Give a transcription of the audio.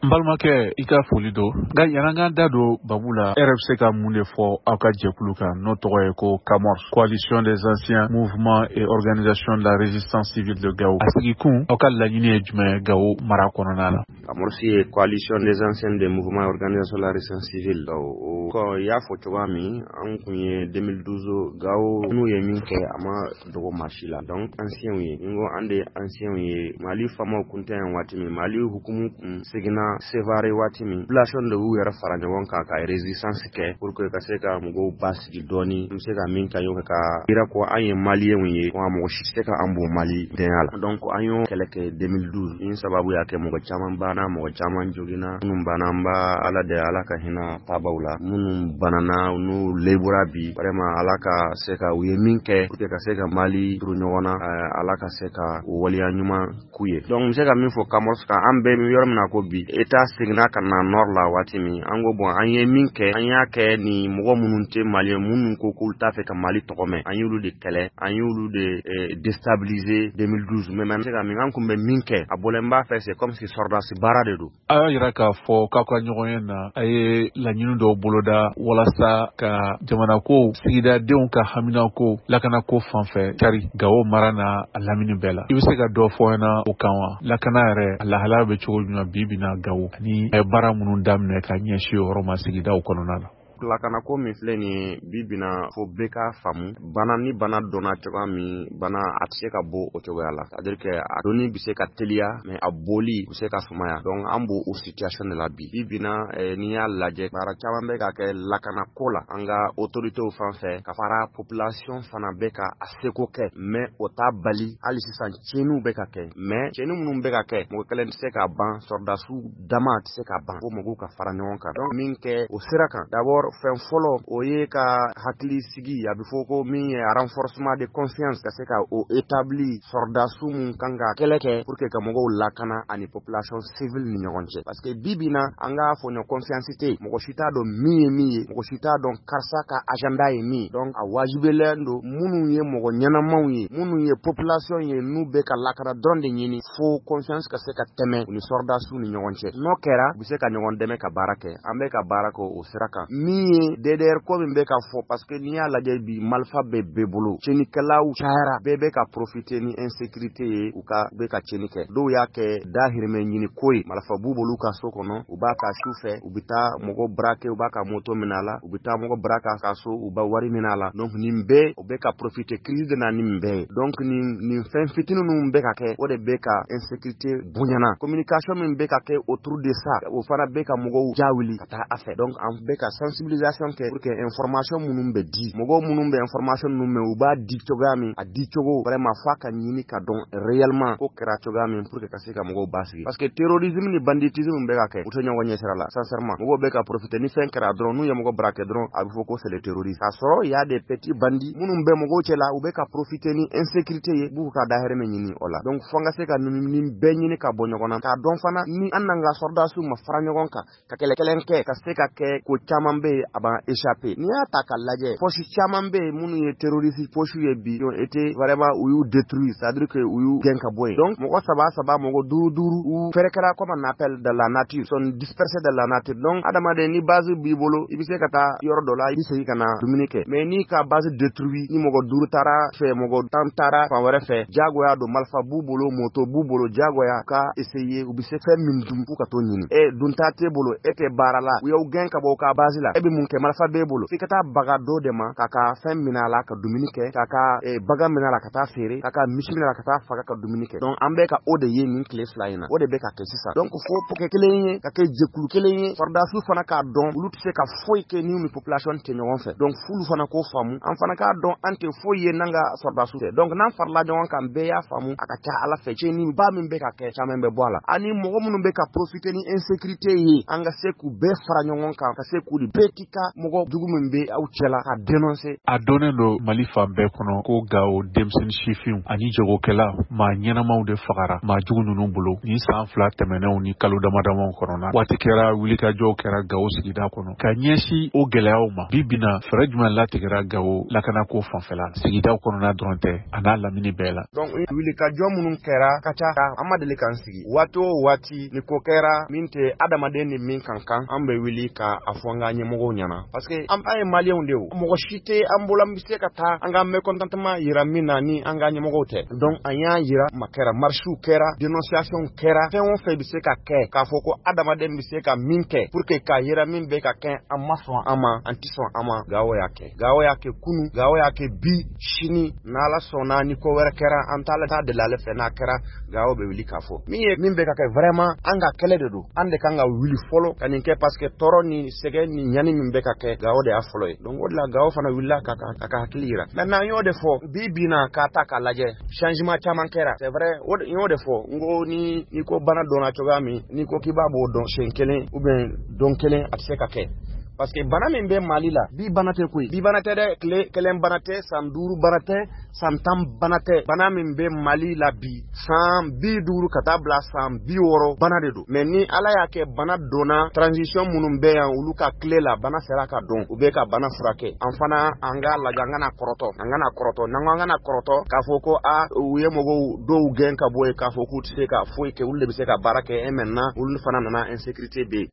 Mbalmakɛ i ka foli do nka yananga da do babu la e yɛrɛ bɛ se ka mun de fɔ aw ka jɛkulu kan n'o tɔgɔ ye ko CAMORS, Coalition des anciens mouvements et organisations de la résistance civile de Gao. A sigi kun aw ka laɲini ye jumɛn Gao mara kɔnɔna la? CAMORS ye Coalition des anciens des mouvements et organisations de la résistance civile. Ko y'a fɔ cogoya min an kun ye 2012 Gao n'u ye min kɛ a ma dogo marche la. Donc anciens ye ngo an de anciens ye Mali famaw kun tɛ yan waati min Mali hukumu kun seginna sévaré waati min population de y'u yɛrɛ fara ɲɔgɔn kan ka résistance kɛ pour que ka se ka mɔgɔw basigi dɔɔni n se ka min ka y'o ka yira ko an ye maliyɛnw ye ko mɔgɔ si se ka an bɔ Mali denya la. Donc an y'o kɛlɛ kɛ 2012 ni sababu y'a kɛ mɔgɔ caman banna mɔgɔ caman jogina minnu banna n b'a ala de ala ka hinɛ tabaw la minnu banana n'u lebura bi vraiment ala ka se ka u ye min kɛ pour que ka se ka Mali turu ɲɔgɔn na ala ka se ka waleya ɲuman k'u ye. Donc n se ka min fɔ CAMORS kan an bɛɛ yɔrɔ min na ko bi État seginna ka na nord la waati min an ko bon an ye min kɛ an y'a kɛ ni mɔgɔ minnu tɛ maliyɛn minnu ko k'olu t'a fɛ ka Mali tɔgɔmɛn an y'olu de kɛlɛ an y'olu de déstabiliser 2012 mais an se ka min an kun bɛ min kɛ a bɔlen b'a fɛ c'est comme si sɔrdasi baara de do. A y'a yira k'a fɔ k'aw ka ɲɔgɔnye na a ye laɲini dɔw boloda walasa ka jamana ko sigidadenw ka hamina ko lakana ko fanfɛ cari Gao mara na a lamini bɛɛ la. I bɛ se ka dɔ fɔ an na o kan wa? Lakana yɛrɛ a lahalaya bɛ cogo jumɛn bi bi na Gao ni a ye baara minnu daminɛ ka ɲɛsin o yɔrɔ ma sigidaw kɔnɔna la? Lakana ko min filɛ ni bi bina fo bɛɛ ka faamu bana ni bana dɔnna cogoya min bana a tɛ se ka bɔ o cogoya la c'est à dire que a donni bɛ se ka teliya mais a bɔli bɛ se ka sumaya donc an b'o situation de la bi bina n'i y'a lajɛ baara caman bɛ ka kɛ lakana ko la an ka autorités fan fɛ ka fara population fana bɛ ka a seko kɛ mais o t'a bali hali sisan tiɲɛniw bɛ ka kɛ mais tiɲɛni minnu bɛ ka kɛ mɔgɔ kelen tɛ se ka ban sɔrdasiw dama tɛ se ka ban fo mɔgɔw ka fara ɲɔgɔn kan donc min kɛ o sira kan d'abord fɛn fɔlɔ o ye ka hakili sigi a bɛ fɔ ko min ye renforcement de confiance ka se ka o établi sɔrdasiw mun kan ka kɛlɛ kɛ pour que ka mɔgɔw lakana ani population civile ni ɲɔgɔn cɛ parce que bi bi na an ka fɔ ɲɔgɔn confiance tɛ mɔgɔ si t'a dɔn min ye min ye mɔgɔ si t'a dɔn karisa ka agenda ye min donc a wajibelen don minnu ye mɔgɔ ɲɛnamaw ye minnu ye population ye n'u bɛ ka lakana dɔrɔn de ɲini fo confiance ka se ka tɛmɛ u ni sɔrdasiw ni ɲɔgɔn cɛ n'o kɛra u bɛ se ka ɲɔgɔn dɛmɛ ka baara kɛ an bɛ ka baara kɛ o sira kan min ye DDR ko min bɛ ka fɔ parce que n'i y'a lajɛ bi marifa bɛ bɛɛ bolo cɛnnikɛlaw cayara bɛɛ bɛ ka profiter ni insécurité ye u ka bɛ ka cɛnni kɛ dɔw y'a kɛ dahirimɛ ɲini ko ye marifa b'u bolo u ka so kɔnɔ u b'a ka su fɛ u bɛ taa mɔgɔ braquer u b'a ka moto minɛ a la u bɛ taa mɔgɔ braquer a ka so u b'a wari minɛ a la donc nin bɛɛ u bɛ ka profiter crise de na ni nin bɛɛ ye donc nin fɛn fitinin ninnu bɛ ka kɛ o de bɛ ka insécurité bonyana communication min bɛ ka kɛ autour de ça o fana bɛ ka mɔgɔw jawuli ka taa a fɛ donc an bɛ ka sensibilisation kɛ pour que information minnu bɛ di mɔgɔw minnu bɛ information ninnu mɛn u b'a di cogoya min a di cogo vraiment f'a ka ɲini ka dɔn réellement ko kɛra cogoya min pour que ka se ka mɔgɔw basigi parce que terrorisme ni banditisme bɛ ka kɛ u tɛ ɲɔgɔn ɲɛ sira la sincèrement mɔgɔw bɛ ka profiter ni fɛn kɛra dɔrɔn n'u ye mɔgɔ braquer dɔrɔn a bɛ fɔ ko c'est le terroriste k'a sɔrɔ il y a des petits bandits minnu bɛ mɔgɔw cɛ la u bɛ ka profiter ni insécurité ye b'u ka dahirimɛ ɲini o la donc fo an ka se ka nin bɛɛ ɲini ka bɔ ɲɔgɔn na k'a dɔn fana ni an n'an ka sɔrdasiw ma fara ɲɔgɔn kan ka kɛlɛ kɛ ka se ka kɛ ko caman bɛ yen a b'an échapper n'i y'a ta ka lajɛ poche caman bɛ yen minnu ye terroriste poche ye bi ont été vraiment u y'u détruit c'est à dire que u y'u gɛn ka bɔ yen donc mɔgɔ saba mɔgɔ duuru u fɛrɛkɛra comme on appelle de la nature sont dispersés de la nature donc adamaden ni base b'i bolo i bɛ se ka taa yɔrɔ dɔ la i bɛ segin ka na dumuni kɛ mais n'i ka base détruit ni mɔgɔ duuru taara fɛ mɔgɔ tan taara fan wɛrɛ fɛ jagoya don marifa b'u bolo moto b'u bolo jagoya ka essayer u bɛ se fɛn min dun f'u ka t'o ɲini dunta t'e bolo e tɛ baara la u y'aw gɛn ka bɔ u ka base la e bɛ mun kɛ marifa b'e bolo f'i ka taa baga dɔ de ma k'a ka fɛn minɛ a la ka dumuni kɛ k'a ka bagan minɛ a la ka taa feere k'a ka misi minɛ a la ka taa faga ka dumuni kɛ donc an bɛ ka o de ye nin tile fila in na o de bɛ ka kɛ sisan donc fo kɛ kelen ye ka kɛ jɛkulu kelen ye sɔrdasiw fana k'a dɔn olu tɛ se ka foyi kɛ ni ni population tɛ ɲɔgɔn fɛ donc f'ulu fana k'o faamu an fana k'a dɔn an tɛ foyi ye n'an ka sɔrdasiw tɛ donc n'an farala ɲɔgɔn kan bɛɛ y'a faamu a ka ca ala fɛ tiɲɛniba min bɛ ka kɛ caman bɛ bɔ a la ani mɔgɔ minnu bɛ ka profiter ni insécurité ye an ka se k'u bɛɛ fara ɲɔgɔn kan ka se k'u bɛɛ tika mogo dugu min be aw cɛla ka dénoncer a donnen do Mali fan bɛɛ kɔnɔ ko Gao denmisɛnnin sifinw ani jagokɛla maa ɲɛnamaw de fagara maa jugu ninnu bolo ni san 2 tɛmɛnɛw ni kalo damadamaw kɔnɔna waati kɛra wulikajɔw kɛra Gao sigida kɔnɔ ka ɲɛsin o gɛlɛyaw ma bi bina fɛɛrɛ jumɛn latigɛra Gao lakanako fanfɛla sigidaw kɔnɔna dɔrɔn tɛ a n'a lamini bɛɛ la. Donc wulikajɔ minnu kɛra ka ca an ma deli k'an sigi waati o waati ni ko kɛra min tɛ adamaden ni min kan kan an bɛ wuli ka a fɔ an ka ɲɛmɔgɔw ɲɛna parce que an ye maliyɛnw de o mɔgɔ si tɛ an bolo an bɛ se ka taa an ka mécontentement yira min na ni an ka ɲɛmɔgɔw tɛ donc an y'a yira ma kɛra marchiw kɛra dénonciation kɛra fɛn o fɛn bɛ se ka kɛ k'a fɔ ko adamaden bɛ se ka min kɛ pour que k'a yira min bɛ ka kɛ an ma sɔn an ma an tɛ sɔn an ma Gao y'a kɛ Gao y'a kɛ kunu Gao y'a kɛ bi sini n'Ala sɔnna ni ko wɛrɛ kɛra an t'a deli ale fɛ n'a kɛra Gao bɛ wuli k'a fɔ min bɛ ka kɛ vraiment an ka kɛlɛ de don an de kan ka wuli fɔlɔ ka nin kɛ parce que tɔɔrɔ ni sɛgɛ ni ɲani min bɛ ka kɛ Gao de y'a fɔlɔ ye donc o de la Gao fana wulila ka hakili yira maintenant n y'o de fɔ bi na k'a ta k'a lajɛ changement caman kɛra c'est vrai n y'o de fɔ n ko ni ko bana dɔnna cogoya min ni ko k'i b'a b'o dɔn siɲɛ kelen ou bien don kelen a tɛ se ka kɛ parce que bana min bɛ Mali la bi bana tɛ koyi bi bana tɛ dɛ tile kelen bana tɛ san 5 bana tɛ san 10 bana tɛ bana min bɛ Mali la bi san 50 ka taa bila san 60 bana de don mais ni Ala y'a kɛ bana donna transition minnu bɛ yan olu ka tile la bana sera ka dɔn u bɛ ka bana furakɛ an fana an ka lajɛ an kana kɔrɔtɔ n'an an kana kɔrɔtɔ k'a fɔ ko u ye mɔgɔw dɔw gɛn ka bɔ yen k'a fɔ k'u tɛ se ka foyi kɛ olu de bɛ se ka baara kɛ maintenant olu fana nana insécurité bɛ yen